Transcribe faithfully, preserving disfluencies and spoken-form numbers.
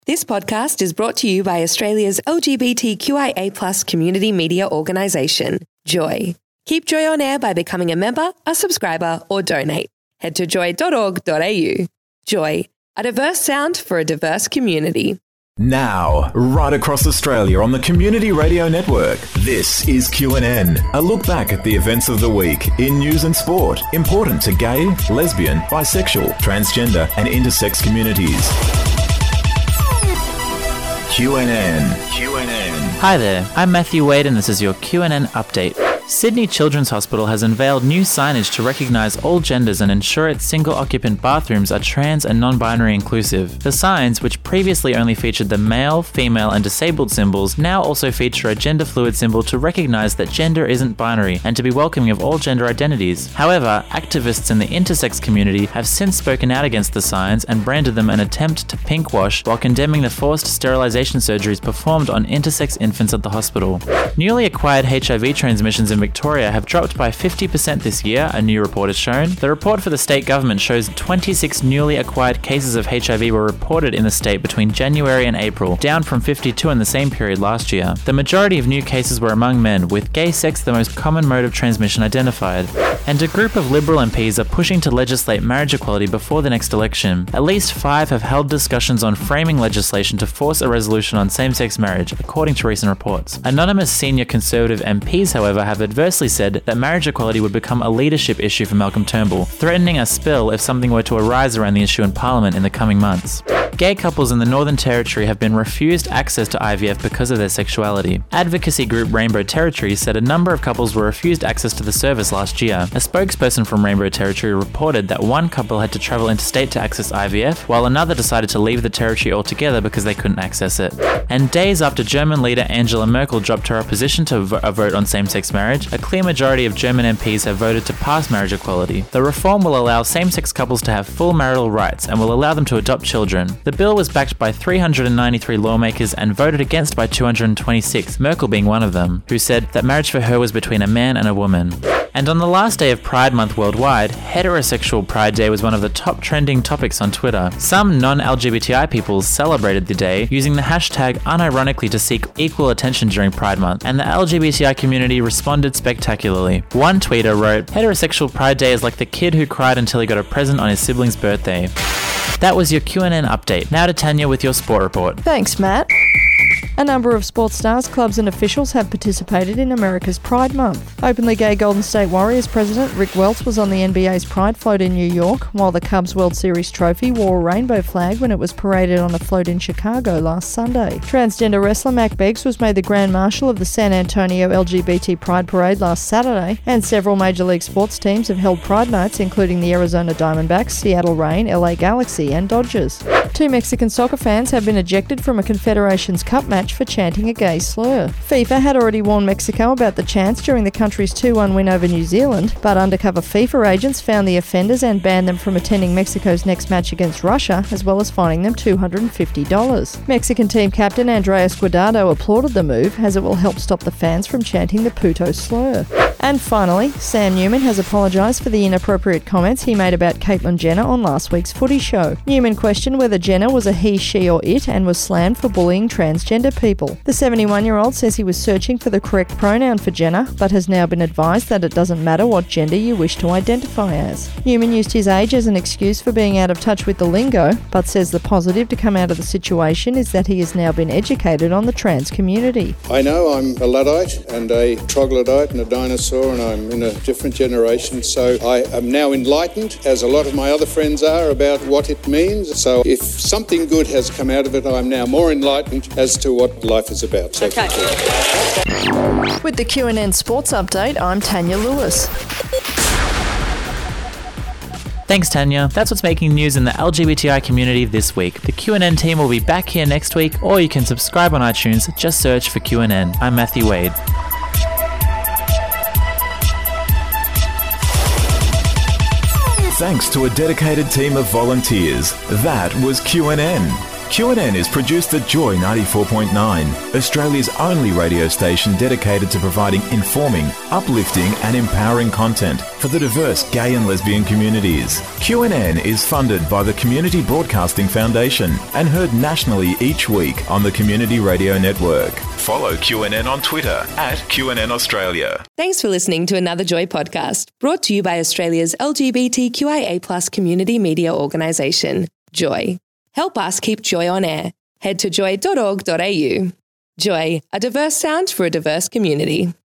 This podcast is brought to you by Australia's L G B T Q I A plus community media organisation, Joy. Keep Joy on air by becoming a member, a subscriber, or donate. Head to joy dot org dot a u. Joy, a diverse sound for a diverse community. Now, right across Australia on the Community Radio Network, this is Q and N, a look back at the events of the week in news and sport, important to gay, lesbian, bisexual, transgender and intersex communities. Q and N. Q and N. Hi there, I'm Matthew Wade and this is your Q and N update. Sydney Children's Hospital has unveiled new signage to recognise all genders and ensure its single-occupant bathrooms are trans and non-binary inclusive. The signs, which previously only featured the male, female and disabled symbols, now also feature a gender-fluid symbol to recognise that gender isn't binary and to be welcoming of all gender identities. However, activists in the intersex community have since spoken out against the signs and branded them an attempt to pinkwash while condemning the forced sterilisation surgeries performed on intersex infants at the hospital. Newly acquired H I V transmissions in Victoria have dropped by fifty percent this year, a new report has shown. The report for the state government shows twenty-six newly acquired cases of H I V were reported in the state between January and April, down from fifty-two in the same period last year. The majority of new cases were among men, with gay sex the most common mode of transmission identified. And a group of Liberal M Ps are pushing to legislate marriage equality before the next election. At least five have held discussions on framing legislation to force a resolution on same-sex marriage, according to recent reports. Anonymous senior Conservative M Ps, however, have adversely said that marriage equality would become a leadership issue for Malcolm Turnbull, threatening a spill if something were to arise around the issue in Parliament in the coming months. Gay couples in the Northern Territory have been refused access to I V F because of their sexuality. Advocacy group Rainbow Territory said a number of couples were refused access to the service last year. A spokesperson from Rainbow Territory reported that one couple had to travel interstate to access I V F, while another decided to leave the territory altogether because they couldn't access it. And days after German leader Angela Merkel dropped her opposition to a vote on same-sex marriage, a clear majority of German M Ps have voted to pass marriage equality. The reform will allow same-sex couples to have full marital rights and will allow them to adopt children. The bill was backed by three hundred ninety-three lawmakers and voted against by two hundred twenty-six, Merkel being one of them, who said that marriage for her was between a man and a woman. And on the last day of Pride Month worldwide, Heterosexual Pride Day was one of the top trending topics on Twitter. Some non-L G B T I people celebrated the day using the hashtag unironically to seek equal attention during Pride Month, and the L G B T I community responded spectacularly. One tweeter wrote, "Heterosexual Pride Day is like the kid who cried until he got a present on his sibling's birthday." That was your Q and N update. Now to Tanya with your sport report. Thanks, Matt. A number of sports stars, clubs and officials have participated in America's Pride Month. Openly gay Golden State Warriors president Rick Welts was on the N B A's Pride float in New York, while the Cubs World Series trophy wore a rainbow flag when it was paraded on a float in Chicago last Sunday. Transgender wrestler Mac Beggs was made the Grand Marshal of the San Antonio L G B T Pride Parade last Saturday, and several Major League sports teams have held Pride nights, including the Arizona Diamondbacks, Seattle Reign, L A Galaxy and Dodgers. Two Mexican soccer fans have been ejected from a Confederations Cup match for chanting a gay slur. FIFA had already warned Mexico about the chants during the country's two one win over New Zealand, but undercover FIFA agents found the offenders and banned them from attending Mexico's next match against Russia, as well as fining them two hundred fifty dollars. Mexican team captain Andres Guardado applauded the move, as it will help stop the fans from chanting the puto slur. And finally, Sam Newman has apologised for the inappropriate comments he made about Caitlyn Jenner on last week's footy show. Newman questioned whether Jenner was a he, she or it and was slammed for bullying transgender people. The seventy-one-year-old says he was searching for the correct pronoun for Jenner, but has now been advised that it doesn't matter what gender you wish to identify as. Newman used his age as an excuse for being out of touch with the lingo, but says the positive to come out of the situation is that he has now been educated on the trans community. I know I'm a Luddite and a troglodyte and a dinosaur, and I'm in a different generation, so I am now enlightened, as a lot of my other friends are, about what it means. So if something good has come out of it, I'm now more enlightened as to what life is about. So okay. With the Q and N Sports Update, I'm Tanya Lewis. Thanks, Tanya. That's what's making news in the L G B T I community this week. The Q and N team will be back here next week, or you can subscribe on iTunes. Just search for Q and N. I'm Matthew Wade. Thanks to a dedicated team of volunteers, that was Q and N. Q N N is produced at Joy ninety-four point nine, Australia's only radio station dedicated to providing informing, uplifting and empowering content for the diverse gay and lesbian communities. Q N N is funded by the Community Broadcasting Foundation and heard nationally each week on the Community Radio Network. Follow Q N N on Twitter at Q N N Australia. Thanks for listening to another Joy podcast, brought to you by Australia's L G B T Q I A plus community media organisation, Joy. Help us keep Joy on air. Head to joy dot org dot a u. Joy, a diverse sound for a diverse community.